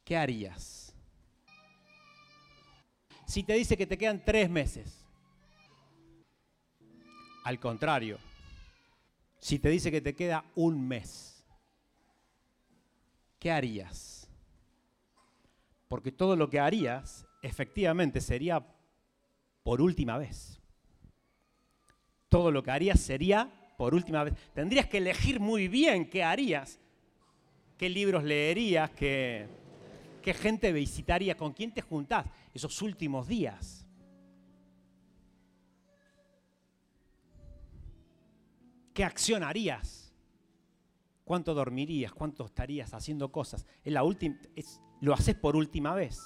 ¿qué harías? Si te dice que te quedan 3 meses. Al contrario, si te dice que te queda 1 mes, ¿qué harías? Porque todo lo que harías, efectivamente, sería por última vez. Todo lo que harías sería por última vez. Tendrías que elegir muy bien qué harías, qué libros leerías, qué gente visitarías, con quién te juntás esos últimos días. ¿Qué acción harías? ¿Cuánto dormirías? ¿Cuánto estarías haciendo cosas? Lo haces por última vez.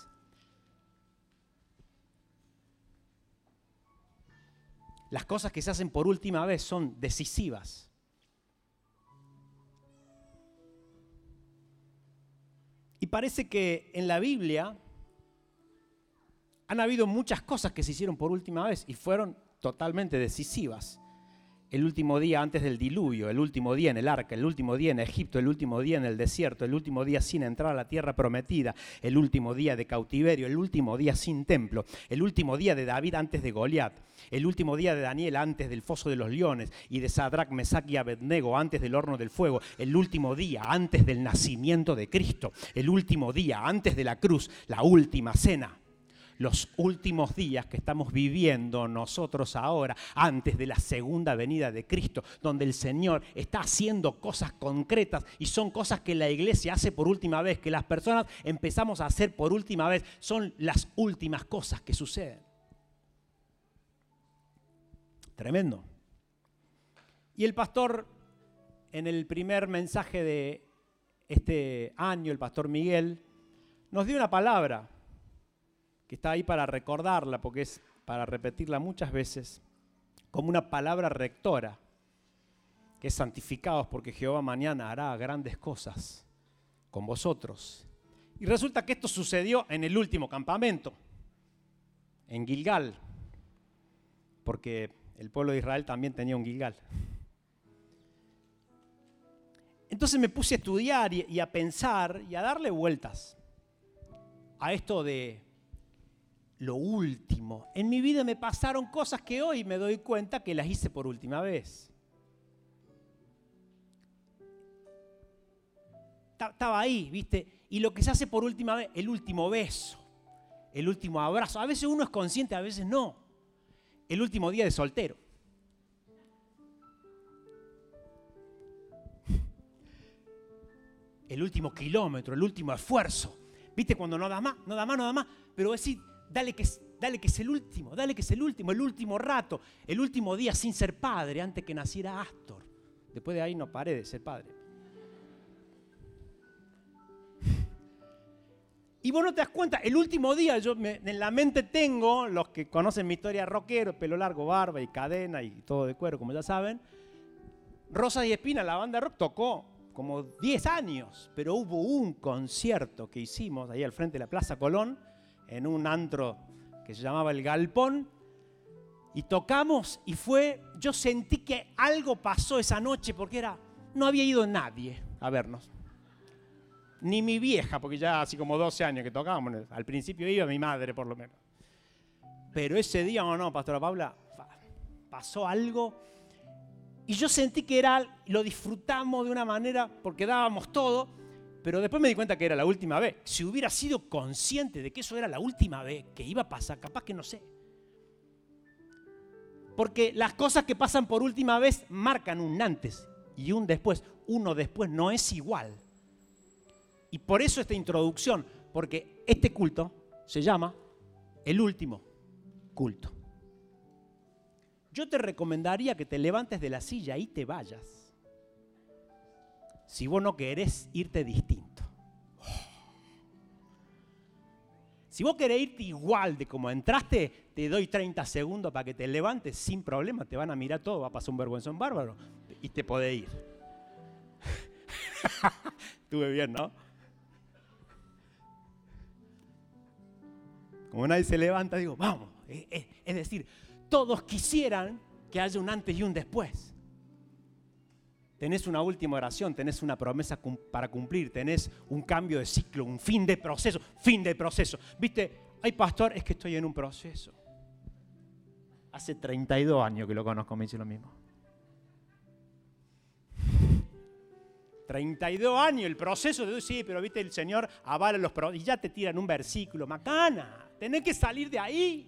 Las cosas que se hacen por última vez son decisivas. Y parece que en la Biblia han habido muchas cosas que se hicieron por última vez y fueron totalmente decisivas. El último día antes del diluvio, el último día en el arca, el último día en Egipto, el último día en el desierto, el último día sin entrar a la tierra prometida, el último día de cautiverio, el último día sin templo, el último día de David antes de Goliat, el último día de Daniel antes del foso de los leones y de Sadrac, Mesac y Abednego antes del horno del fuego, el último día antes del nacimiento de Cristo, el último día antes de la cruz, la última cena. Los últimos días que estamos viviendo nosotros ahora, antes de la segunda venida de Cristo, donde el Señor está haciendo cosas concretas y son cosas que la iglesia hace por última vez, que las personas empezamos a hacer por última vez, son las últimas cosas que suceden. Tremendo. Y el pastor, en el primer mensaje de este año, el pastor Miguel, nos dio una palabra que está ahí para recordarla, porque es para repetirla muchas veces, como una palabra rectora, que es santificados porque Jehová mañana hará grandes cosas con vosotros. Y resulta que esto sucedió en el último campamento, en Gilgal, porque el pueblo de Israel también tenía un Gilgal. Entonces me puse a estudiar y a pensar y a darle vueltas a esto de lo último. En mi vida me pasaron cosas que hoy me doy cuenta que las hice por última vez. Estaba ahí, ¿viste? Y lo que se hace por última vez, el último beso, el último abrazo. A veces uno es consciente, a veces no. El último día de soltero. El último kilómetro, el último esfuerzo. ¿Viste? Cuando no da más, pero decir, dale que es el último, el último rato, el último día sin ser padre, antes que naciera Astor. Después de ahí no paré de ser padre. Y vos no te das cuenta, el último día, en la mente tengo, los que conocen mi historia rockero, pelo largo, barba y cadena y todo de cuero, como ya saben, Rosas y Espinas, la banda de rock, tocó como 10 años, pero hubo un concierto que hicimos ahí al frente de la Plaza Colón, en un antro que se llamaba El Galpón, y tocamos y yo sentí que algo pasó esa noche porque no había ido nadie a vernos. Ni mi vieja, porque ya así como 12 años que tocábamos, al principio iba mi madre por lo menos. Pero ese día, no, Pastora Paula, pasó algo y yo sentí que lo disfrutamos de una manera porque dábamos todo, pero después me di cuenta que era la última vez. Si hubiera sido consciente de que eso era la última vez que iba a pasar, capaz que no sé. Porque las cosas que pasan por última vez marcan un antes y un después. Uno después no es igual. Y por eso esta introducción, porque este culto se llama el último culto. Yo te recomendaría que te levantes de la silla y te vayas. Si vos no querés irte distinto. Si vos querés irte igual de como entraste, te doy 30 segundos para que te levantes sin problema. Te van a mirar todo, va a pasar un vergüenzón bárbaro y te podés ir. Estuve bien, ¿no? Como nadie se levanta, digo, vamos. Es decir, todos quisieran que haya un antes y un después. tenés una última oración, tenés una promesa para cumplir, tenés un cambio de ciclo, un fin de proceso, ¿Viste? Ay, pastor, es que estoy en un proceso. Hace 32 años que lo conozco, me dice lo mismo. 32 años, el proceso de sí, pero viste, el Señor avala los procesos y ya te tiran un versículo. Macana, tenés que salir de ahí.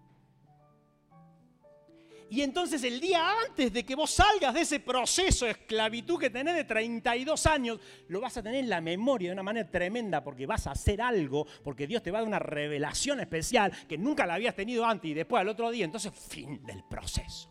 Y entonces el día antes de que vos salgas de ese proceso de esclavitud que tenés de 32 años, lo vas a tener en la memoria de una manera tremenda porque vas a hacer algo, porque Dios te va a dar una revelación especial que nunca la habías tenido antes y después al otro día. Entonces, fin del proceso.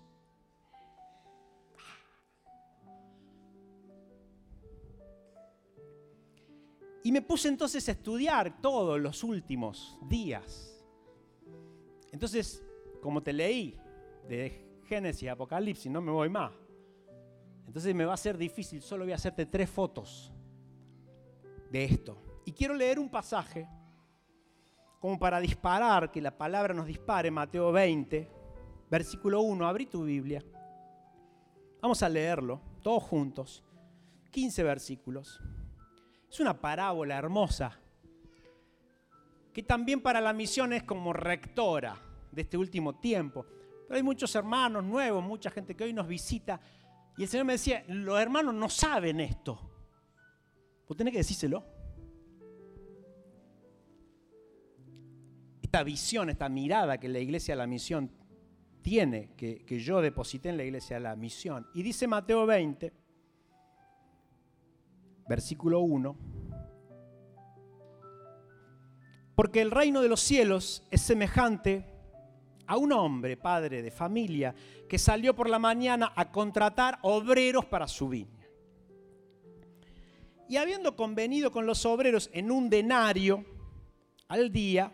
Y me puse entonces a estudiar todos los últimos días. Entonces, como te leí de Génesis, Apocalipsis, no me voy más. Entonces me va a ser difícil, solo voy a hacerte 3 fotos de esto. Y quiero leer un pasaje como para disparar, que la palabra nos dispare, Mateo 20, versículo 1, abrí tu Biblia. Vamos a leerlo, todos juntos, 15 versículos. Es una parábola hermosa, que también para la misión es como rectora de este último tiempo. Pero hay muchos hermanos nuevos, mucha gente que hoy nos visita, y el Señor me decía, los hermanos no saben esto. Vos tenés que decírselo. Esta visión, esta mirada que la Iglesia de la Misión tiene, que yo deposité en la Iglesia de la Misión. Y dice Mateo 20, versículo 1, porque el reino de los cielos es semejante a un hombre, padre de familia, que salió por la mañana a contratar obreros para su viña. Y habiendo convenido con los obreros en un denario al día,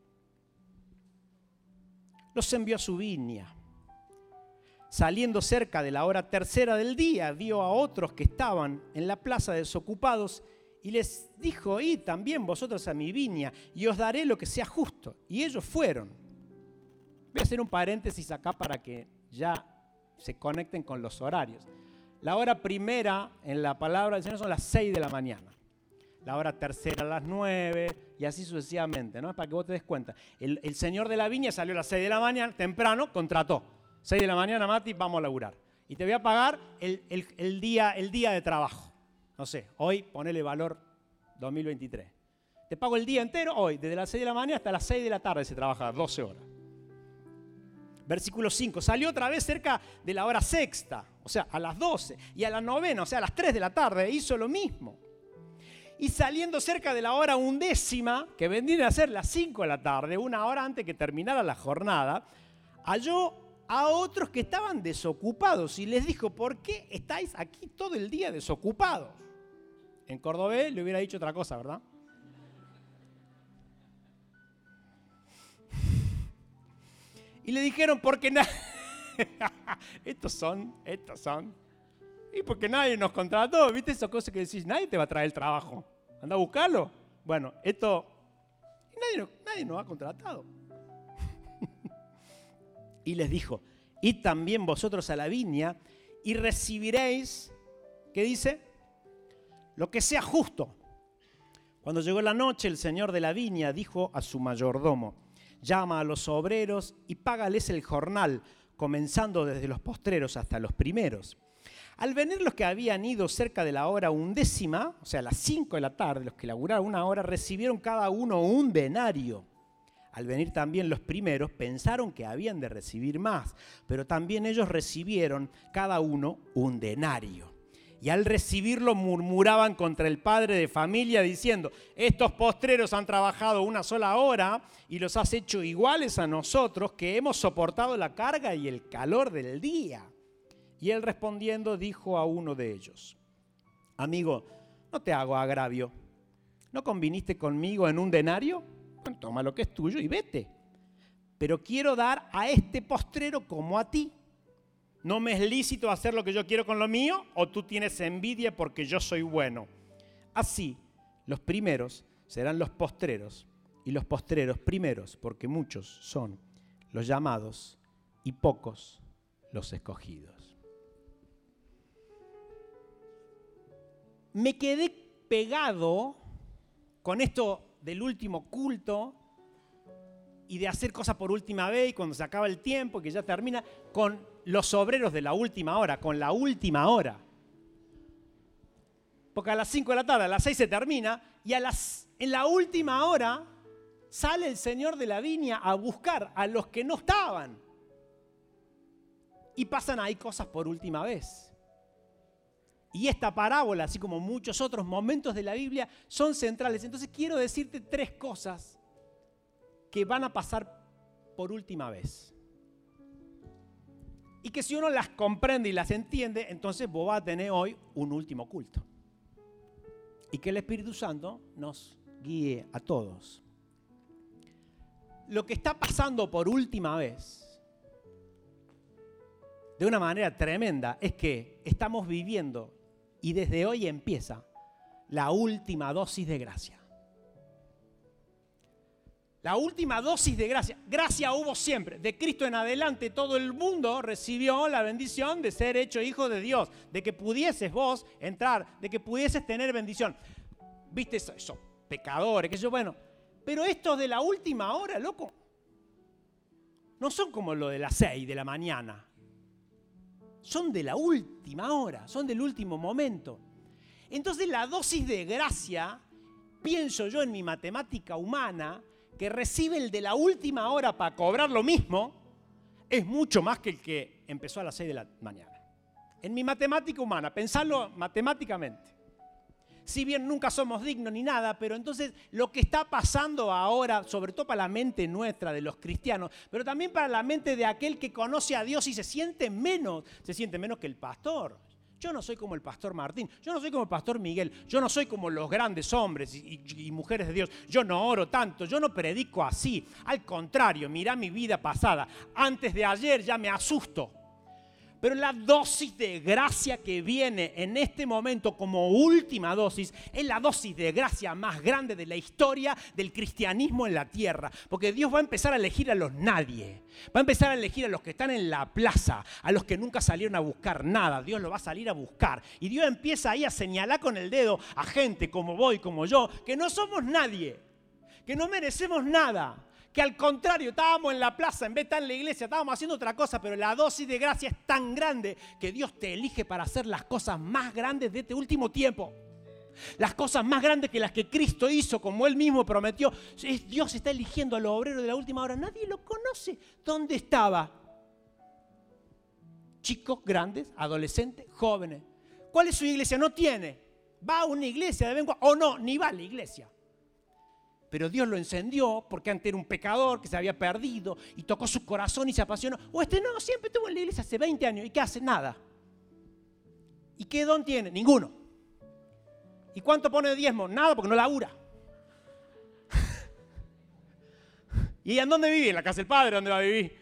los envió a su viña. Saliendo cerca de la hora tercera del día, vio a otros que estaban en la plaza desocupados y les dijo, id también vosotros a mi viña y os daré lo que sea justo. Y ellos fueron. Voy a hacer un paréntesis acá para que ya se conecten con los horarios. La hora primera en la palabra del Señor son las 6 de la mañana. La hora tercera a las 9 y así sucesivamente, ¿no? Para que vos te des cuenta. El señor de la viña salió a las 6 de la mañana, temprano, contrató. 6 de la mañana, Mati, vamos a laburar. Y te voy a pagar el día de trabajo. No sé, hoy ponele valor 2023. Te pago el día entero hoy, desde las 6 de la mañana hasta las 6 de la tarde se trabaja, 12 horas. Versículo 5, salió otra vez cerca de la hora sexta, o sea, a las 12, y a la novena, o sea, a las 3 de la tarde, hizo lo mismo. Y saliendo cerca de la hora 11, que vendrían a ser las 5 de la tarde, una hora antes que terminara la jornada, halló a otros que estaban desocupados y les dijo, ¿por qué estáis aquí todo el día desocupados? En cordobés le hubiera dicho otra cosa, ¿verdad? Y le dijeron, porque estos son. Y porque nadie nos contrató, ¿viste esas cosas que decís? Nadie te va a traer el trabajo. Anda a buscarlo. Bueno, nadie nos ha contratado. Y les dijo, id también vosotros a la viña y recibiréis, ¿qué dice? Lo que sea justo. Cuando llegó la noche, el señor de la viña dijo a su mayordomo, llama a los obreros y págales el jornal, comenzando desde los postreros hasta los primeros. Al venir los que habían ido cerca de la hora 11, o sea, a las 5 de la tarde, los que laburaron una hora, recibieron cada uno un denario. Al venir también los primeros, pensaron que habían de recibir más, pero también ellos recibieron cada uno un denario. Y al recibirlo murmuraban contra el padre de familia diciendo, estos postreros han trabajado una sola hora y los has hecho iguales a nosotros que hemos soportado la carga y el calor del día. Y él respondiendo dijo a uno de ellos, amigo, no te hago agravio, ¿no conviniste conmigo en un denario? Bueno, toma lo que es tuyo y vete. Pero quiero dar a este postrero como a ti. ¿No me es lícito hacer lo que yo quiero con lo mío? ¿O tú tienes envidia porque yo soy bueno? Así, los primeros serán los postreros y los postreros primeros, porque muchos son los llamados y pocos los escogidos. me quedé pegado con esto del último culto y de hacer cosas por última vez y cuando se acaba el tiempo, que ya termina, con los obreros de la última hora, con la última hora. Porque a las 5 de la tarde, a las 6 se termina y en la última hora sale el Señor de la viña a buscar a los que no estaban. Y pasan ahí cosas por última vez. Y esta parábola, así como muchos otros momentos de la Biblia, son centrales. Entonces quiero decirte 3 cosas que van a pasar por última vez. Y que si uno las comprende y las entiende, entonces vos vas a tener hoy un último culto. Y que el Espíritu Santo nos guíe a todos. Lo que está pasando por última vez, de una manera tremenda, es que estamos viviendo, y desde hoy empieza, la última dosis de gracia. La última dosis de gracia. Gracia hubo siempre. De Cristo en adelante todo el mundo recibió la bendición de ser hecho hijo de Dios. De que pudieses vos entrar, de que pudieses tener bendición. ¿Viste esos pecadores? Que yo, bueno, pero estos de la última hora, loco, no son como lo de las 6 de la mañana. Son de la última hora, son del último momento. Entonces la dosis de gracia, pienso yo en mi matemática humana, que recibe el de la última hora para cobrar lo mismo, es mucho más que el que empezó a las 6 de la mañana. En mi matemática humana, pensarlo matemáticamente. Si bien nunca somos dignos ni nada, pero entonces lo que está pasando ahora, sobre todo para la mente nuestra de los cristianos, pero también para la mente de aquel que conoce a Dios y se siente menos que el pastor. Yo no soy como el pastor Martín, yo no soy como el pastor Miguel, yo no soy como los grandes hombres y mujeres de Dios, yo no oro tanto, yo no predico así. Al contrario, mirá mi vida pasada, antes de ayer ya me asusto. Pero la dosis de gracia que viene en este momento como última dosis es la dosis de gracia más grande de la historia del cristianismo en la tierra. Porque Dios va a empezar a elegir a los nadie. Va a empezar a elegir a los que están en la plaza, a los que nunca salieron a buscar nada. Dios lo va a salir a buscar. Y Dios empieza ahí a señalar con el dedo a gente como vos y como yo, que no somos nadie, que no merecemos nada. Que al contrario, estábamos en la plaza, en vez de estar en la iglesia, estábamos haciendo otra cosa, pero la dosis de gracia es tan grande que Dios te elige para hacer las cosas más grandes de este último tiempo. Las cosas más grandes que las que Cristo hizo, como Él mismo prometió. Dios está eligiendo a los obreros de la última hora. Nadie lo conoce. ¿Dónde estaba? Chicos, grandes, adolescentes, jóvenes. ¿Cuál es su iglesia? No tiene. Va a una iglesia de vez en cuando, o no, ni va a la iglesia. Pero Dios lo encendió porque antes era un pecador que se había perdido y tocó su corazón y se apasionó. O no, siempre estuvo en la iglesia hace 20 años. ¿Y qué hace? Nada. ¿Y qué don tiene? Ninguno. ¿Y cuánto pone de diezmo? Nada, porque no labura. ¿Y en dónde vive? En la casa del Padre, ¿dónde va a vivir?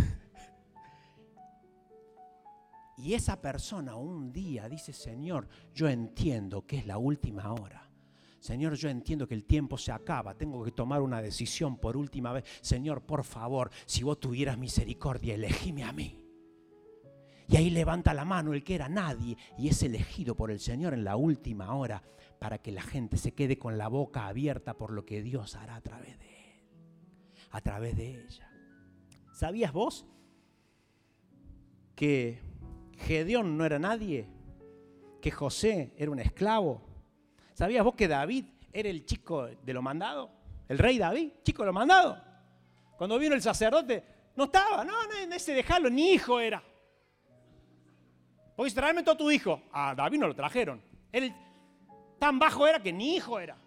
Y esa persona un día dice, Señor, yo entiendo que es la última hora. Señor, yo entiendo que el tiempo se acaba, tengo que tomar una decisión por última vez. Señor, por favor, si vos tuvieras misericordia, elegime a mí. Y ahí levanta la mano el que era nadie y es elegido por el Señor en la última hora para que la gente se quede con la boca abierta por lo que Dios hará a través de él, a través de ella. ¿Sabías vos que Gedeón no era nadie? ¿Que José era un esclavo? ¿Sabías vos que David era el chico de lo mandado? El rey David, chico de lo mandado. Cuando vino el sacerdote, no estaba, no ese dejarlo, ni hijo era. Porque tráeme todo tu hijo. A David no lo trajeron. Él tan bajo era que ni hijo era.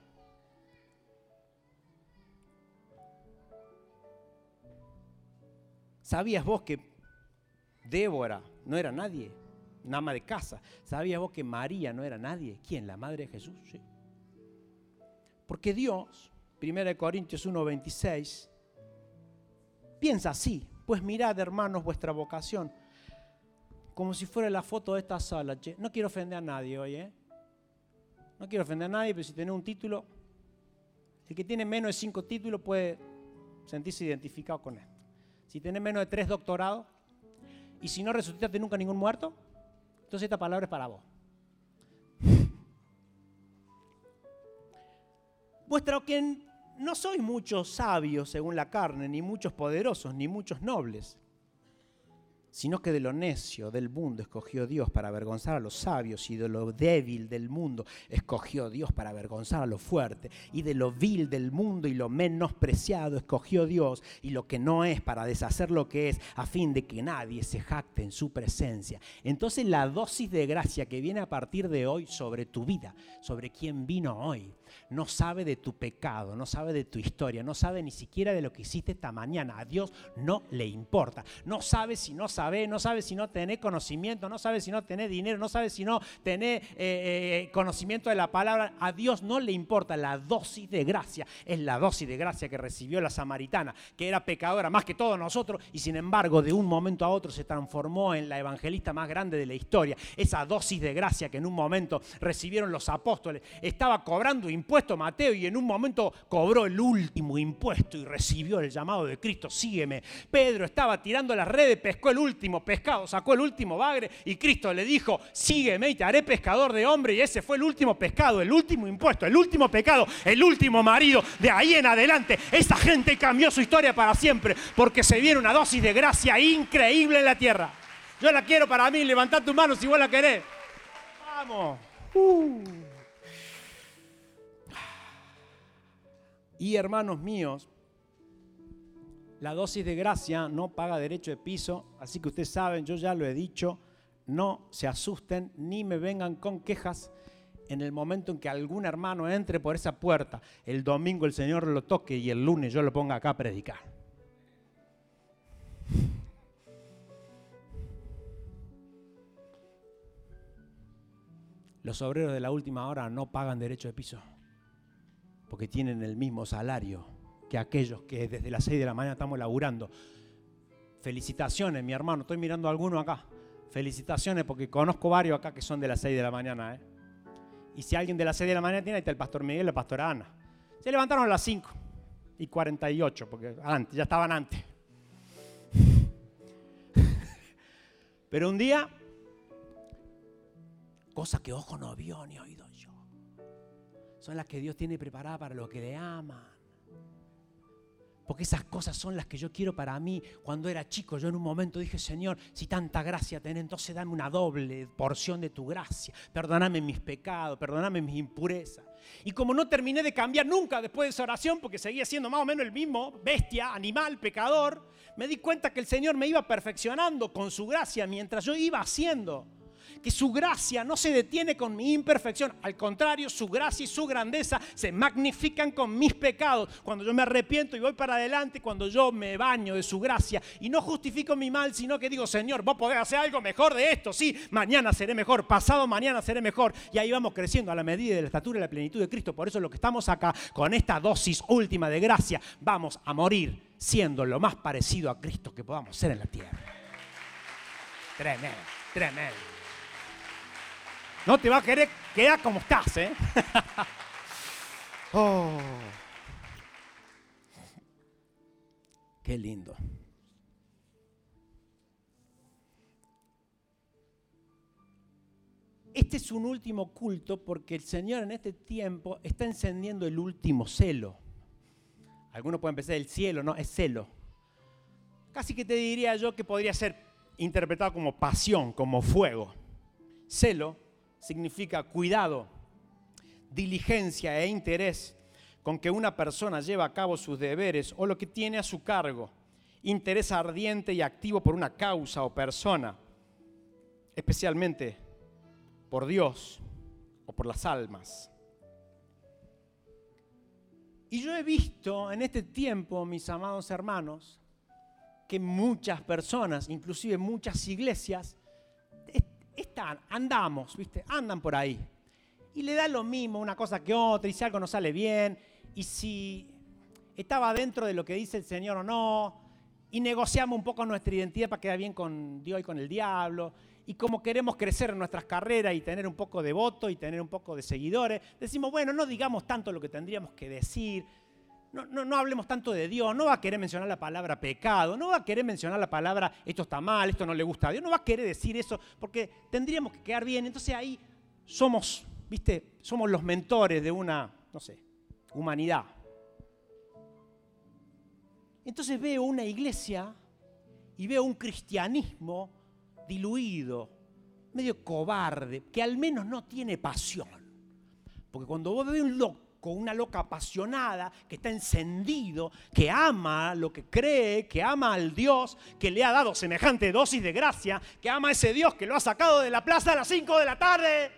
¿Sabías vos que Débora no era nadie? Una ama de casa. ¿Sabías vos que María no era nadie? ¿Quién? La madre de Jesús. Sí. Porque Dios, 1 Corintios 1:26, piensa así. Pues mirad, hermanos, vuestra vocación. Como si fuera la foto de esta sala. Che. No quiero ofender a nadie hoy, No quiero ofender a nadie, pero si tenés un título, el que tiene menos de 5 títulos puede sentirse identificado con esto. Si tenés menos de 3 doctorados, y si no resucitaste nunca ningún muerto, entonces esta palabra es para vos. vuestro que no sois muchos sabios según la carne, ni muchos poderosos, ni muchos nobles, sino que de lo necio del mundo escogió Dios para avergonzar a los sabios, y de lo débil del mundo escogió Dios para avergonzar a lo fuerte, y de lo vil del mundo y lo menospreciado escogió Dios, y lo que no es para deshacer lo que es, a fin de que nadie se jacte en su presencia. Entonces la dosis de gracia que viene a partir de hoy sobre tu vida, sobre quién vino hoy, no sabe de tu pecado, no sabe de tu historia, no sabe ni siquiera de lo que hiciste esta mañana. A Dios no le importa. No sabe si no sabe, no sabe si no tenés conocimiento, no sabe si no tenés dinero, no sabe si no tenés conocimiento de la palabra. A Dios no le importa. La dosis de gracia es la dosis de gracia que recibió la samaritana, que era pecadora más que todos nosotros, y sin embargo de un momento a otro se transformó en la evangelista más grande de la historia. Esa dosis de gracia que en un momento recibieron los apóstoles. Estaba cobrando impuesto Mateo, y en un momento cobró el último impuesto y recibió el llamado de Cristo: sígueme. Pedro estaba tirando las redes, pescó el último pescado, sacó el último bagre, y Cristo le dijo: sígueme y te haré pescador de hombres. Y ese fue el último pescado, el último impuesto, el último pecado, el último marido. De ahí en adelante esa gente cambió su historia para siempre, porque se viene una dosis de gracia increíble en la tierra. Yo la quiero para mí. Levantad tu mano si vos la querés. Vamos. Y hermanos míos, la dosis de gracia no paga derecho de piso, así que ustedes saben, yo ya lo he dicho, no se asusten ni me vengan con quejas en el momento en que algún hermano entre por esa puerta, el domingo el Señor lo toque y el lunes yo lo ponga acá a predicar. Los obreros de la última hora no pagan derecho de piso, porque tienen el mismo salario que aquellos que desde las 6 de la mañana estamos laburando. Felicitaciones, mi hermano. Estoy mirando a alguno acá. Felicitaciones, porque conozco varios acá que son de las 6 de la mañana. Y si alguien de las 6 de la mañana tiene, ahí está el pastor Miguel y la pastora Ana. Se levantaron a las 5:48, porque antes, ya estaban antes. Pero un día, cosa que ojo no vio ni oído yo, son las que Dios tiene preparadas para los que le aman. Porque esas cosas son las que yo quiero para mí. Cuando era chico, yo en un momento dije: Señor, si tanta gracia tenés, entonces dame una doble porción de tu gracia. Perdóname mis pecados, perdóname mis impurezas. Y como no terminé de cambiar nunca después de esa oración, porque seguía siendo más o menos el mismo, bestia, animal, pecador, me di cuenta que el Señor me iba perfeccionando con su gracia mientras yo iba haciendo. Que su gracia no se detiene con mi imperfección, al contrario, su gracia y su grandeza se magnifican con mis pecados. Cuando yo me arrepiento y voy para adelante, cuando yo me baño de su gracia y no justifico mi mal, sino que digo: Señor, vos podés hacer algo mejor de esto, sí, mañana seré mejor, pasado mañana seré mejor, y ahí vamos creciendo a la medida de la estatura y la plenitud de Cristo. Por eso lo que estamos acá, con esta dosis última de gracia, vamos a morir siendo lo más parecido a Cristo que podamos ser en la tierra. Tremendo, tremendo. No te va a querer quedar como estás, ¿eh? Oh. Qué lindo. Este es un último culto porque el Señor en este tiempo está encendiendo el último celo. Algunos pueden pensar el cielo, no, es celo. Casi que te diría yo que podría ser interpretado como pasión, como fuego. Celo significa cuidado, diligencia e interés con que una persona lleva a cabo sus deberes o lo que tiene a su cargo. Interés ardiente y activo por una causa o persona, especialmente por Dios o por las almas. Y yo he visto en este tiempo, mis amados hermanos, que muchas personas, inclusive muchas iglesias, andamos, ¿viste? Andan por ahí. Y le da lo mismo una cosa que otra, y si algo no sale bien, y si estaba dentro de lo que dice el Señor o no, y negociamos un poco nuestra identidad para quedar bien con Dios y con el diablo, y como queremos crecer en nuestras carreras y tener un poco de voto y tener un poco de seguidores, decimos: bueno, no digamos tanto lo que tendríamos que decir, no hablemos tanto de Dios, no va a querer mencionar la palabra pecado, no va a querer mencionar la palabra esto está mal, esto no le gusta a Dios, no va a querer decir eso porque tendríamos que quedar bien. Entonces ahí somos, ¿viste? Somos los mentores de una, no sé, humanidad. Entonces veo una iglesia y veo un cristianismo diluido, medio cobarde, que al menos no tiene pasión. Porque cuando vos ves un loco, una loca apasionada, que está encendido, que ama lo que cree, que ama al Dios que le ha dado semejante dosis de gracia, que ama a ese Dios que lo ha sacado de la plaza a las 5 de la tarde.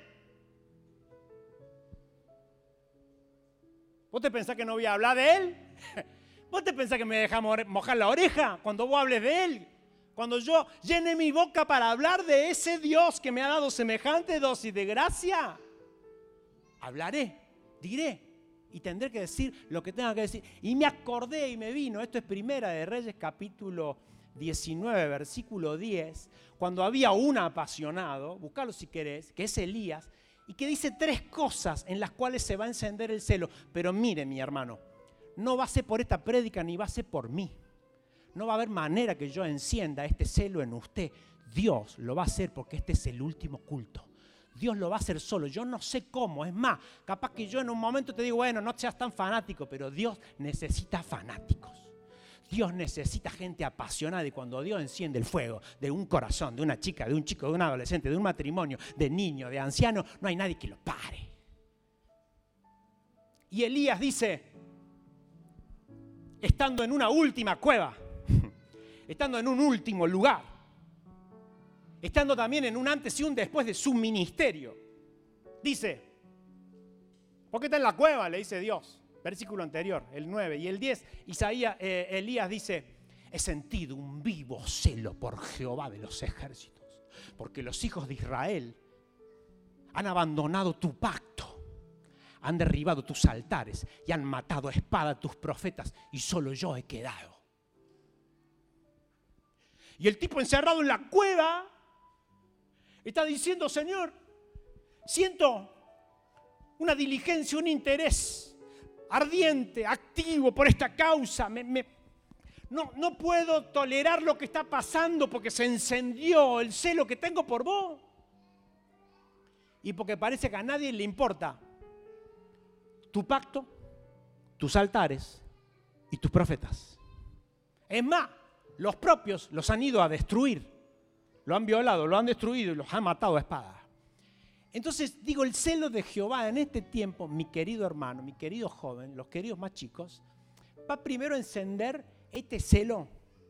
¿Vos te pensás que no voy a hablar de Él? ¿Vos te pensás que me deja mojar la oreja cuando vos hables de Él? Cuando yo llene mi boca para hablar de ese Dios que me ha dado semejante dosis de gracia, hablaré, diré y tendré que decir lo que tenga que decir. Y me acordé y me vino, esto es Primera de Reyes capítulo 19, versículo 10, cuando había un apasionado, buscalo si querés, que es Elías, y que dice 3 cosas en las cuales se va a encender el celo. Pero mire, mi hermano, no va a ser por esta prédica ni va a ser por mí. No va a haber manera que yo encienda este celo en usted. Dios lo va a hacer porque este es el último culto. Dios lo va a hacer solo. Yo no sé cómo. Es más, capaz que yo en un momento te digo, bueno, no seas tan fanático, pero Dios necesita fanáticos. Dios necesita gente apasionada, y cuando Dios enciende el fuego de un corazón, de una chica, de un chico, de un adolescente, de un matrimonio, de niño, de anciano, no hay nadie que lo pare. Y Elías dice, estando en una última cueva, estando en un último lugar, estando también en un antes y un después de su ministerio, dice, ¿por qué está en la cueva?, le dice Dios. Versículo anterior, el 9 y el 10, Elías dice, he sentido un vivo celo por Jehová de los ejércitos, porque los hijos de Israel han abandonado tu pacto, han derribado tus altares y han matado a espada a tus profetas, y solo yo he quedado. Y el tipo encerrado en la cueva está diciendo, Señor, siento una diligencia, un interés ardiente, activo por esta causa. No puedo tolerar lo que está pasando porque se encendió el celo que tengo por vos. Y porque parece que a nadie le importa tu pacto, tus altares y tus profetas. Es más, los propios los han ido a destruir. Lo han violado, lo han destruido y los han matado a espada. Entonces, digo, el celo de Jehová en este tiempo, mi querido hermano, mi querido joven, los queridos más chicos, va primero a encender este celo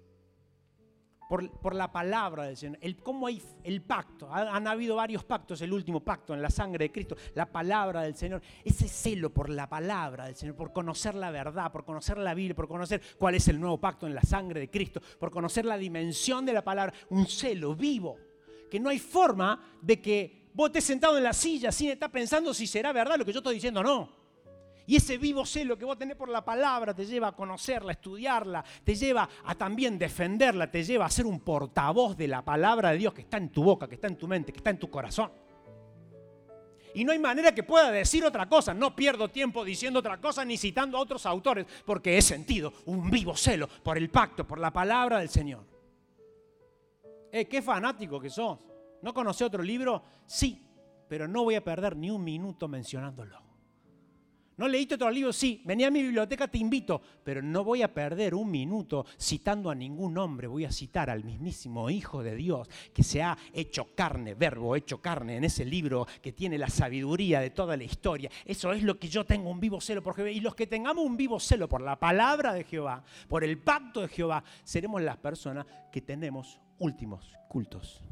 por la palabra del Señor. Cómo hay el pacto. Han habido varios pactos, el último pacto en la sangre de Cristo, la palabra del Señor. Ese celo por la palabra del Señor, por conocer la verdad, por conocer la Biblia, por conocer cuál es el nuevo pacto en la sangre de Cristo, por conocer la dimensión de la palabra. Un celo vivo, que no hay forma de que vos estés sentado en la silla sin estar pensando si será verdad lo que yo estoy diciendo o no. Y ese vivo celo que vos tenés por la palabra te lleva a conocerla, a estudiarla, te lleva a también defenderla, te lleva a ser un portavoz de la palabra de Dios que está en tu boca, que está en tu mente, que está en tu corazón. Y no hay manera que pueda decir otra cosa. No pierdo tiempo diciendo otra cosa ni citando a otros autores, porque he sentido un vivo celo por el pacto, por la palabra del Señor. Qué fanático que sos. ¿No conocés otro libro? Sí, pero no voy a perder ni un minuto mencionándolo. ¿No leíste otro libro? Sí, vení a mi biblioteca, te invito, pero no voy a perder un minuto citando a ningún hombre. Voy a citar al mismísimo Hijo de Dios que se ha hecho carne, verbo hecho carne, en ese libro que tiene la sabiduría de toda la historia. Eso es lo que yo tengo, un vivo celo por Jehová. Y los que tengamos un vivo celo por la palabra de Jehová, por el pacto de Jehová, seremos las personas que tenemos últimos cultos.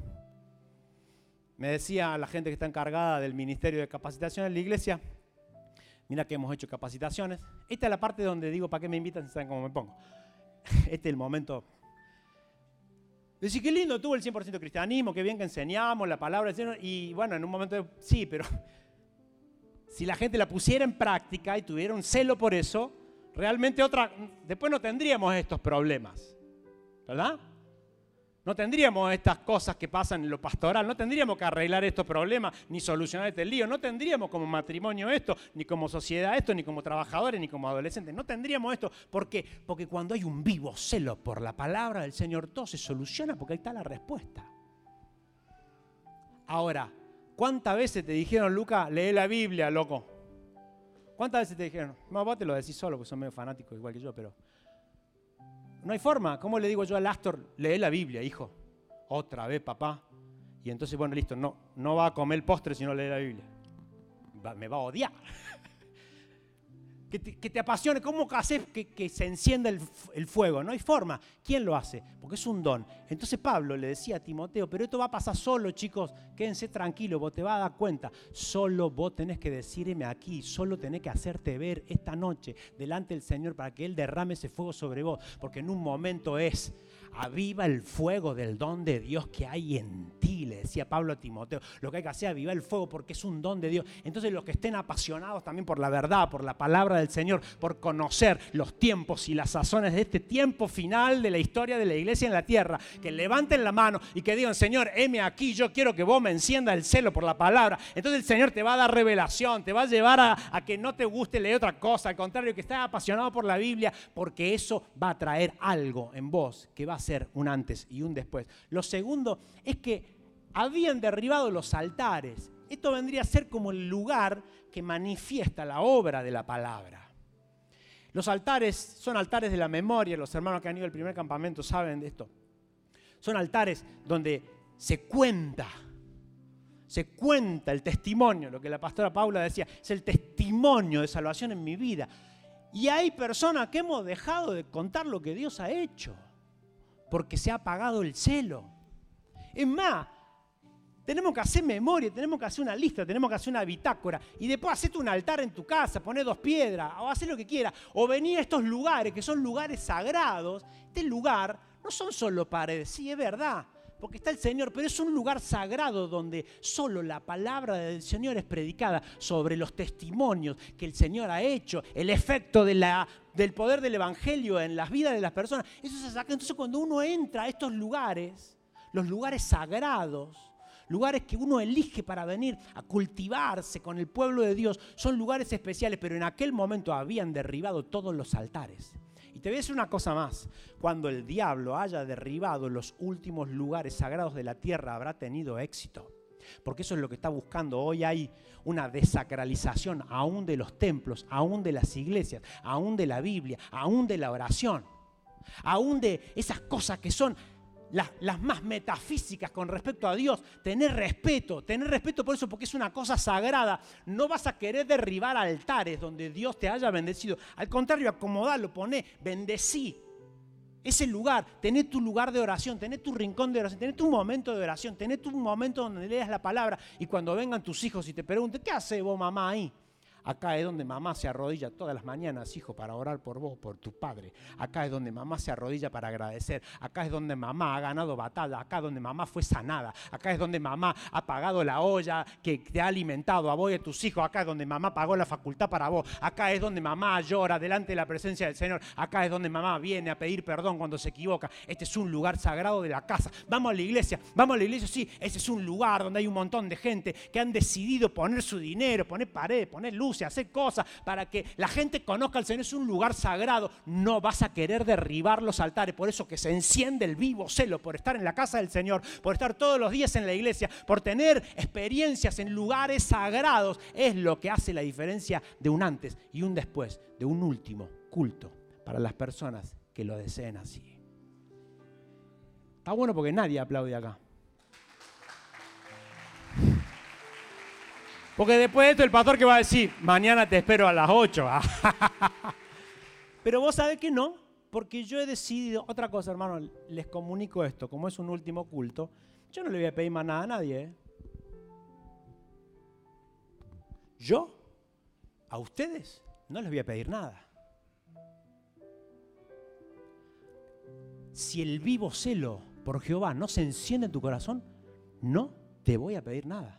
Me decía la gente que está encargada del ministerio de capacitación en la iglesia, mira que hemos hecho capacitaciones. Esta es la parte donde digo, ¿para qué me invitan si saben cómo me pongo? Este es el momento. Decir, qué lindo tuvo el 100% cristianismo, qué bien que enseñamos la palabra del Señor. Y bueno, en un momento, sí, pero si la gente la pusiera en práctica y tuviera un celo por eso, realmente después no tendríamos estos problemas, ¿verdad? No tendríamos estas cosas que pasan en lo pastoral, no tendríamos que arreglar estos problemas, ni solucionar este lío, no tendríamos como matrimonio esto, ni como sociedad esto, ni como trabajadores, ni como adolescentes, no tendríamos esto. ¿Por qué? Porque cuando hay un vivo celo por la palabra del Señor, todo se soluciona porque ahí está la respuesta. Ahora, ¿cuántas veces te dijeron, Luca, lee la Biblia, loco? ¿Cuántas veces te dijeron? No, vos te lo decís solo, porque sos medio fanático igual que yo, pero no hay forma. ¿Cómo le digo yo al Astor? Lee la Biblia, hijo. Otra vez, papá. Y entonces, bueno, listo, no va a comer el postre si no lee la Biblia. Me va a odiar. Que te apasione. ¿Cómo haces que se encienda el fuego? No hay forma. ¿Quién lo hace? Porque es un don. Entonces Pablo le decía a Timoteo, pero esto va a pasar solo, chicos. Quédense tranquilos, vos te vas a dar cuenta. Solo vos tenés que decirme aquí, solo tenés que hacerte ver esta noche delante del Señor para que Él derrame ese fuego sobre vos. Porque en un momento aviva el fuego del don de Dios que hay en ti, le decía Pablo a Timoteo. Lo que hay que hacer es avivar el fuego porque es un don de Dios. Entonces los que estén apasionados también por la verdad, por la palabra del Señor, por conocer los tiempos y las sazones de este tiempo final de la historia de la iglesia en la tierra, que levanten la mano y que digan, Señor, heme aquí, yo quiero que vos me enciendas el celo por la palabra. Entonces el Señor te va a dar revelación, te va a llevar a que no te guste leer otra cosa, al contrario, que estés apasionado por la Biblia, porque eso va a traer algo en vos que va a ser un antes y un después. Lo segundo es que habían derribado los altares. Esto vendría a ser como el lugar que manifiesta la obra de la palabra. Los altares son altares de la memoria. Los hermanos que han ido al primer campamento saben de esto. Son altares donde se cuenta el testimonio, lo que la pastora Paula decía, es el testimonio de salvación en mi vida. Y hay personas que hemos dejado de contar lo que Dios ha hecho, porque se ha apagado el celo. Es más, tenemos que hacer memoria, tenemos que hacer una lista, tenemos que hacer una bitácora y después hacerte un altar en tu casa, poner 2 piedras o hacer lo que quieras. O venir a estos lugares que son lugares sagrados. Este lugar no son solo paredes, sí es verdad, porque está el Señor, pero es un lugar sagrado donde solo la palabra del Señor es predicada sobre los testimonios que el Señor ha hecho, el efecto del poder del Evangelio en las vidas de las personas. Eso se saca. Entonces cuando uno entra a estos lugares, los lugares sagrados, lugares que uno elige para venir a cultivarse con el pueblo de Dios, son lugares especiales, pero en aquel momento habían derribado todos los altares. Y te voy a decir una cosa más, cuando el diablo haya derribado los últimos lugares sagrados de la tierra, habrá tenido éxito. Porque eso es lo que está buscando. Hoy hay una desacralización aún de los templos, aún de las iglesias, aún de la Biblia, aún de la oración, aún de esas cosas que son las más metafísicas con respecto a Dios. Tener respeto por eso, porque es una cosa sagrada. No vas a querer derribar altares donde Dios te haya bendecido. Al contrario, acomodalo, poné, bendecí ese lugar. Tené tu lugar de oración, tené tu rincón de oración, tené tu momento de oración, tené tu momento donde leas la palabra. Y cuando vengan tus hijos y te pregunten, ¿qué hace vos, mamá, ahí? Acá es donde mamá se arrodilla todas las mañanas, hijo, para orar por vos, por tu padre. Acá es donde mamá se arrodilla para agradecer. Acá es donde mamá ha ganado batalla. Acá es donde mamá fue sanada. Acá es donde mamá ha pagado la olla que te ha alimentado a vos y a tus hijos. Acá es donde mamá pagó la facultad para vos. Acá es donde mamá llora delante de la presencia del Señor. Acá es donde mamá viene a pedir perdón cuando se equivoca. Este es un lugar sagrado de la casa. Vamos a la iglesia, sí. Ese es un lugar donde hay un montón de gente que han decidido poner su dinero, poner paredes, poner luces, hacer cosas para que la gente conozca al Señor. Es un lugar sagrado. No vas a querer derribar los altares. Por eso que se enciende el vivo celo por estar en la casa del Señor, por estar todos los días en la iglesia, por tener experiencias en lugares sagrados. Es lo que hace la diferencia de un antes y un después, de un último culto para las personas que lo deseen así. Está bueno porque nadie aplaude acá. Porque después de esto el pastor que va a decir, mañana te espero a las 8. Pero vos sabés que no, porque yo he decidido, otra cosa hermano, les comunico esto, como es un último culto, yo no le voy a pedir más nada a nadie. Yo, a ustedes, no les voy a pedir nada. Si el vivo celo por Jehová no se enciende en tu corazón, no te voy a pedir nada.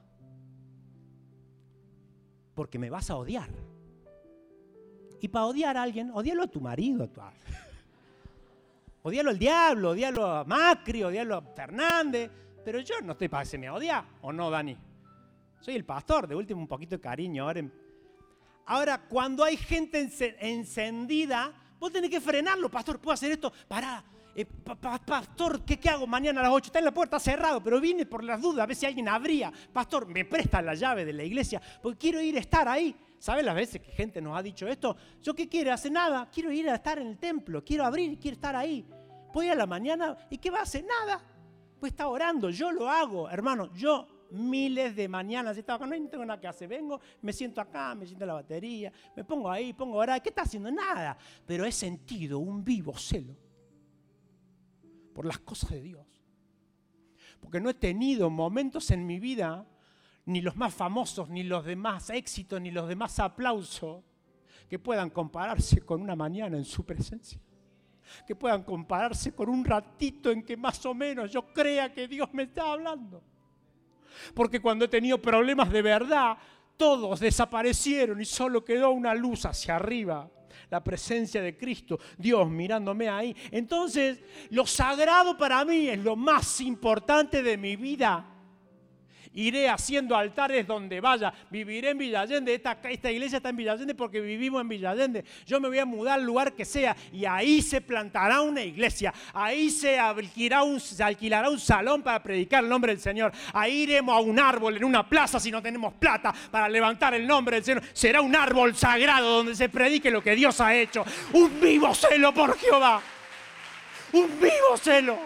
Porque me vas a odiar. Y para odiar a alguien, odialo a tu marido. Odialo al diablo, odialo a Macri, odialo a Fernández. Pero yo no estoy para que se me odia, ¿o no, Dani? Soy el pastor, de último un poquito de cariño. Ahora, cuando hay gente encendida, vos tenés que frenarlo. Pastor, ¿puedo hacer esto? Pará. Pastor, ¿qué hago mañana a las 8? Está en la puerta cerrado, pero vine por las dudas, a ver si alguien abría. Pastor, ¿me presta la llave de la iglesia? Porque quiero ir a estar ahí. ¿Sabes las veces que gente nos ha dicho esto? ¿Yo qué quiero? Hace nada. Quiero ir a estar en el templo. Quiero abrir, quiero estar ahí. Voy a la mañana y ¿qué va a hacer? Nada. Pues está orando. Yo lo hago, hermano. Yo miles de mañanas he estado acá. No tengo nada que hacer. Vengo, me siento acá, me siento en la batería. Me pongo ahí, pongo a orar. ¿Qué está haciendo? Nada. Pero he sentido un vivo celo por las cosas de Dios. Porque no he tenido momentos en mi vida, ni los más famosos, ni los de más éxito, ni los de más aplauso, que puedan compararse con una mañana en su presencia. Que puedan compararse con un ratito en que más o menos yo crea que Dios me está hablando. Porque cuando he tenido problemas de verdad, todos desaparecieron y solo quedó una luz hacia arriba. La presencia de Cristo, Dios mirándome ahí. Entonces, lo sagrado para mí es lo más importante de mi vida. Iré haciendo altares donde vaya. Viviré en Villa Allende. Esta iglesia está en Villa Allende porque vivimos en Villa Allende. Yo me voy a mudar al lugar que sea y ahí se plantará una iglesia. Ahí se alquilará un salón para predicar el nombre del Señor. Ahí iremos a un árbol en una plaza si no tenemos plata para levantar el nombre del Señor. Será un árbol sagrado donde se predique lo que Dios ha hecho. Un vivo celo por Jehová. Un vivo celo.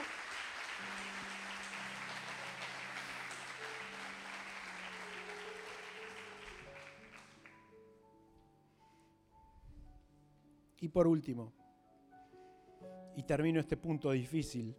Y por último, y termino este punto difícil,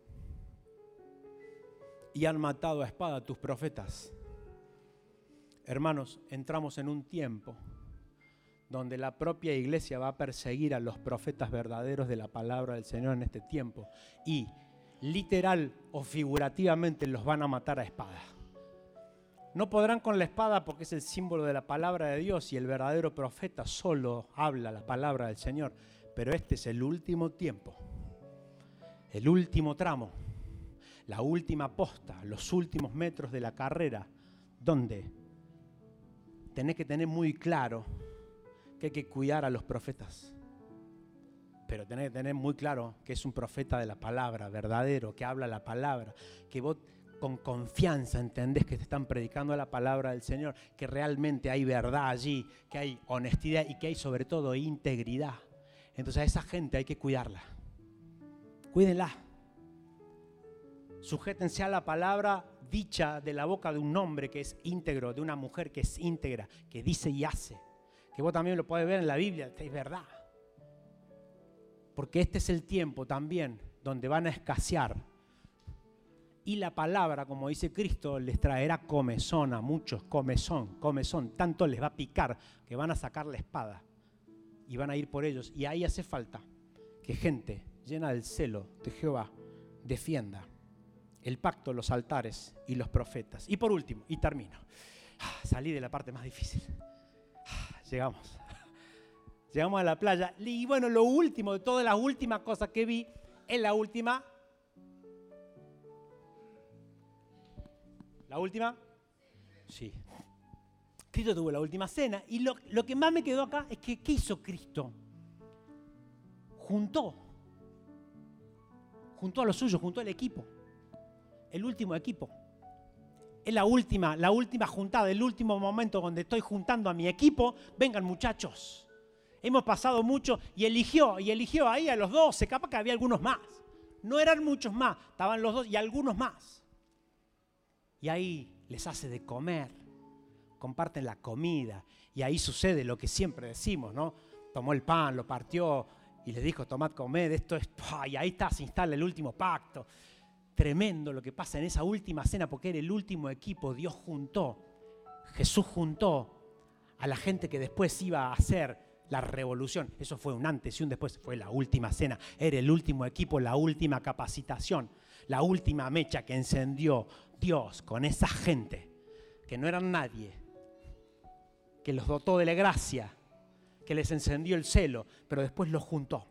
y han matado a espada a tus profetas. Hermanos, entramos en un tiempo donde la propia iglesia va a perseguir a los profetas verdaderos de la palabra del Señor en este tiempo, y literal o figurativamente los van a matar a espada. No podrán con la espada porque es el símbolo de la palabra de Dios y el verdadero profeta solo habla la palabra del Señor. Pero este es el último tiempo, el último tramo, la última posta, los últimos metros de la carrera, donde tenés que tener muy claro que hay que cuidar a los profetas. Pero tenés que tener muy claro que es un profeta de la palabra, verdadero, que habla la palabra, que vos con confianza entendés que te están predicando la palabra del Señor, que realmente hay verdad allí, que hay honestidad y que hay sobre todo integridad. Entonces a esa gente hay que cuidarla. Cuídenla. Sujétense a la palabra dicha de la boca de un hombre que es íntegro, de una mujer que es íntegra, que dice y hace. Que vos también lo podés ver en la Biblia, es verdad. Porque este es el tiempo también donde van a escasear. Y la palabra, como dice Cristo, les traerá comezón a muchos, comezón. Tanto les va a picar que van a sacar la espada y van a ir por ellos. Y ahí hace falta que gente llena del celo de Jehová defienda el pacto, los altares y los profetas. Y por último, y termino, salí de la parte más difícil. Llegamos a la playa. Y bueno, lo último de todas las últimas cosas que vi es la última. ¿La última? Sí. Cristo tuvo la última cena. Y lo que más me quedó acá es que ¿qué hizo Cristo? Juntó a los suyos, juntó el equipo. El último equipo. Es la última juntada, el último momento donde estoy juntando a mi equipo. Vengan muchachos. Hemos pasado mucho y eligió ahí a los 12. Capaz que había algunos más. No eran muchos más, estaban los 2 y algunos más. Y ahí les hace de comer, comparten la comida. Y ahí sucede lo que siempre decimos, ¿no? Tomó el pan, lo partió y les dijo, tomad, comed, esto es... Y ahí se instala el último pacto. Tremendo lo que pasa en esa última cena porque era el último equipo. Jesús juntó a la gente que después iba a hacer la revolución. Eso fue un antes y un después. Fue la última cena. Era el último equipo, la última capacitación. La última mecha que encendió Dios con esa gente que no eran nadie, que los dotó de la gracia, que les encendió el celo, pero después los juntó.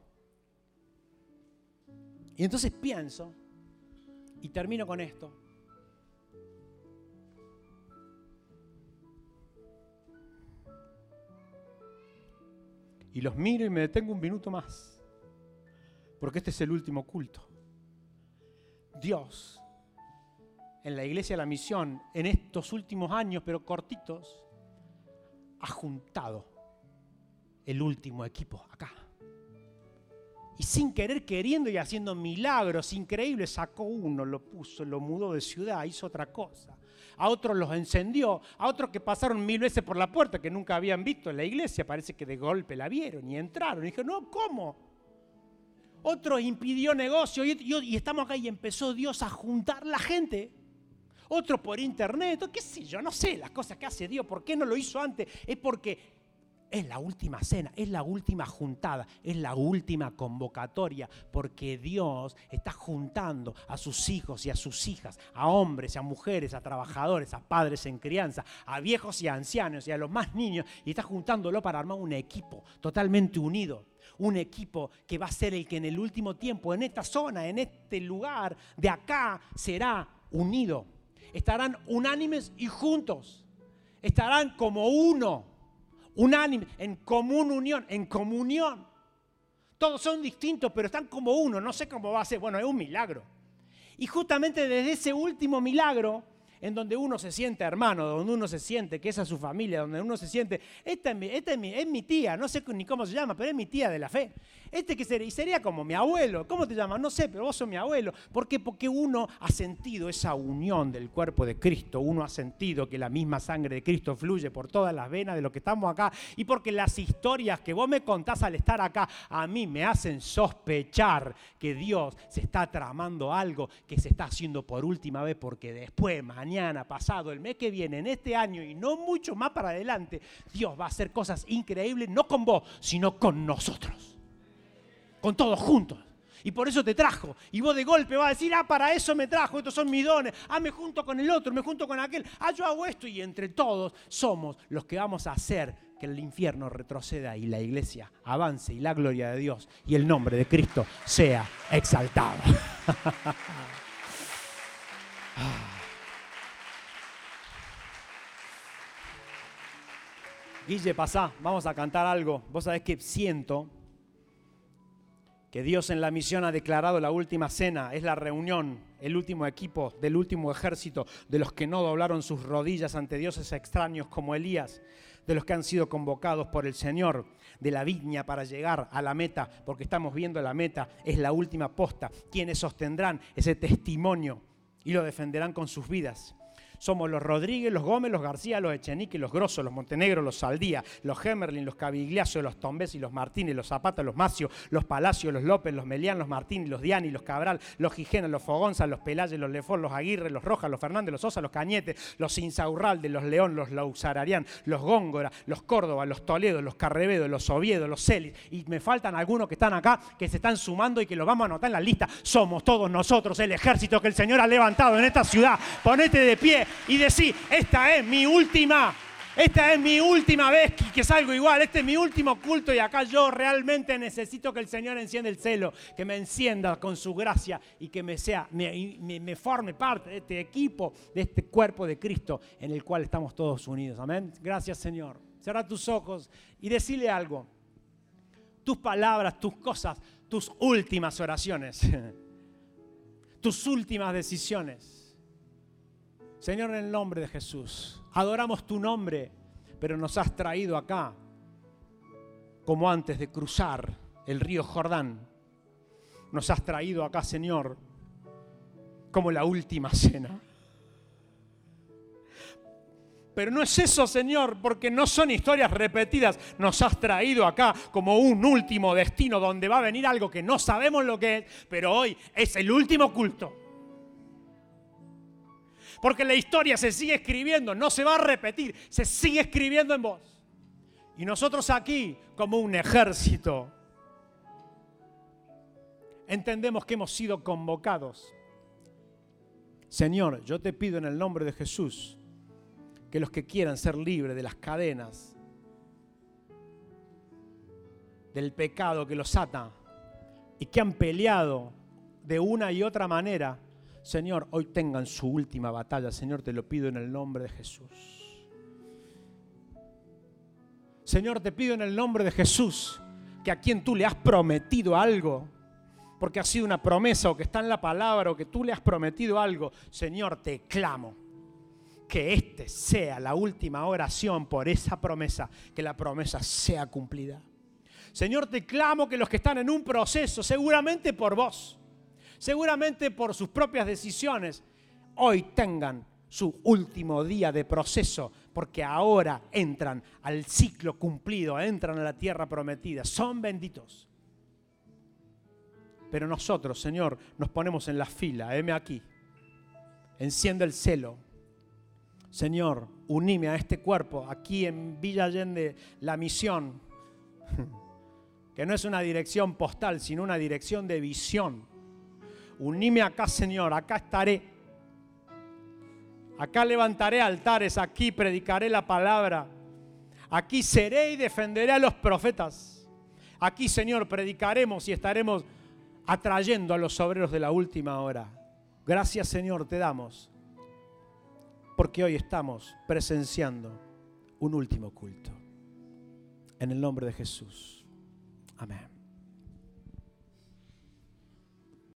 Y entonces pienso, y termino con esto, y los miro y me detengo un minuto más, porque este es el último culto. Dios, en la Iglesia de la Misión, en estos últimos años, pero cortitos, ha juntado el último equipo acá. Y sin querer, queriendo y haciendo milagros increíbles, sacó uno, lo puso, lo mudó de ciudad, hizo otra cosa. A otros los encendió, a otros que pasaron 1000 veces por la puerta que nunca habían visto en la iglesia, parece que de golpe la vieron y entraron. Y dijeron, no, ¿cómo? Otros impidió negocio y estamos acá y empezó Dios a juntar la gente. Otros por internet, qué sé yo, no sé las cosas que hace Dios. ¿Por qué no lo hizo antes? Es porque es la última cena, es la última juntada, es la última convocatoria, porque Dios está juntando a sus hijos y a sus hijas, a hombres y a mujeres, a trabajadores, a padres en crianza, a viejos y a ancianos y a los más niños, y está juntándolo para armar un equipo totalmente unido. Un equipo que va a ser el que en el último tiempo, en esta zona, en este lugar, de acá, será unido. Estarán unánimes y juntos. Estarán como uno. Unánime, en común unión, en comunión. Todos son distintos, pero están como uno. No sé cómo va a ser. Bueno, es un milagro. Y justamente desde ese último milagro, en donde uno se siente hermano, donde uno se siente que esa es su familia, donde uno se siente, esta es mi tía, no sé ni cómo se llama, pero es mi tía de la fe. ¿Qué sería? Y sería como mi abuelo. ¿Cómo te llamas? No sé, pero vos sos mi abuelo. ¿Por qué? Porque uno ha sentido esa unión del cuerpo de Cristo. Uno ha sentido que la misma sangre de Cristo fluye por todas las venas de los que estamos acá. Y porque las historias que vos me contás al estar acá, a mí me hacen sospechar que Dios se está tramando algo que se está haciendo por última vez, porque después, mañana, pasado, el mes que viene, en este año y no mucho más para adelante, Dios va a hacer cosas increíbles, no con vos, sino con nosotros. Con todos juntos. Y por eso te trajo. Y vos de golpe vas a decir, para eso me trajo, estos son mis dones. Me junto con el otro, me junto con aquel. Yo hago esto. Y entre todos somos los que vamos a hacer que el infierno retroceda y la iglesia avance y la gloria de Dios y el nombre de Cristo sea exaltado. Guille, pasá, vamos a cantar algo. Vos sabés que siento que Dios en la misión ha declarado la última cena, es la reunión, el último equipo del último ejército, de los que no doblaron sus rodillas ante dioses extraños como Elías, de los que han sido convocados por el Señor, de la viña para llegar a la meta, porque estamos viendo la meta, es la última posta, quienes sostendrán ese testimonio y lo defenderán con sus vidas. Somos los Rodríguez, los Gómez, los García, los Echenique, los Grosso, los Montenegro, los Saldía, los Gemerlin, los Cavigliazo, los Tombesi, los Martínez, los Zapata, los Macio, los Palacio, los López, los Melián, los Martín, los Diani, los Cabral, los Gijena, los Fogonza, los Pelayes, los Lefort, los Aguirre, los Rojas, los Fernández, los Sosa, los Cañete, los Insaurralde, los León, los Lausararián, los Góngora, los Córdoba, los Toledo, los Carrevedo, los Oviedo, los Celis. Y me faltan algunos que están acá, que se están sumando y que los vamos a anotar en la lista. Somos todos nosotros el ejército que el Señor ha levantado en esta ciudad. Ponete de pie y decí, esta es mi última vez que salgo igual, este es mi último culto y acá yo realmente necesito que el Señor encienda el celo, que me encienda con su gracia y que me forme parte de este equipo, de este cuerpo de Cristo en el cual estamos todos unidos. Amén. Gracias, Señor. Cerra tus ojos y decile algo. Tus palabras, tus cosas, tus últimas oraciones, tus últimas decisiones. Señor, en el nombre de Jesús, adoramos tu nombre, pero nos has traído acá como antes de cruzar el río Jordán. Nos has traído acá, Señor, como la última cena. Pero no es eso, Señor, porque no son historias repetidas. Nos has traído acá como un último destino donde va a venir algo que no sabemos lo que es, pero hoy es el último culto. Porque la historia se sigue escribiendo, no se va a repetir, se sigue escribiendo en vos. Y nosotros aquí, como un ejército, entendemos que hemos sido convocados. Señor, yo te pido en el nombre de Jesús que los que quieran ser libres de las cadenas, del pecado que los ata y que han peleado de una y otra manera, Señor, hoy tengan su última batalla. Señor, te lo pido en el nombre de Jesús. Señor, te pido en el nombre de Jesús que a quien tú le has prometido algo, porque ha sido una promesa o que está en la palabra o que tú le has prometido algo, Señor, te clamo que este sea la última oración por esa promesa, que la promesa sea cumplida. Señor, te clamo que los que están en un proceso, seguramente por vos, seguramente por sus propias decisiones, hoy tengan su último día de proceso, porque ahora entran al ciclo cumplido, entran a la tierra prometida, son benditos. Pero nosotros, Señor, nos ponemos en la fila, heme aquí, enciende el celo. Señor, unime a este cuerpo aquí en Villa Allende, la misión, que no es una dirección postal, sino una dirección de visión. Unime acá, Señor, acá estaré. Acá levantaré altares, aquí predicaré la palabra. Aquí seré y defenderé a los profetas. Aquí, Señor, predicaremos y estaremos atrayendo a los obreros de la última hora. Gracias, Señor, te damos, porque hoy estamos presenciando un último culto. En el nombre de Jesús. Amén.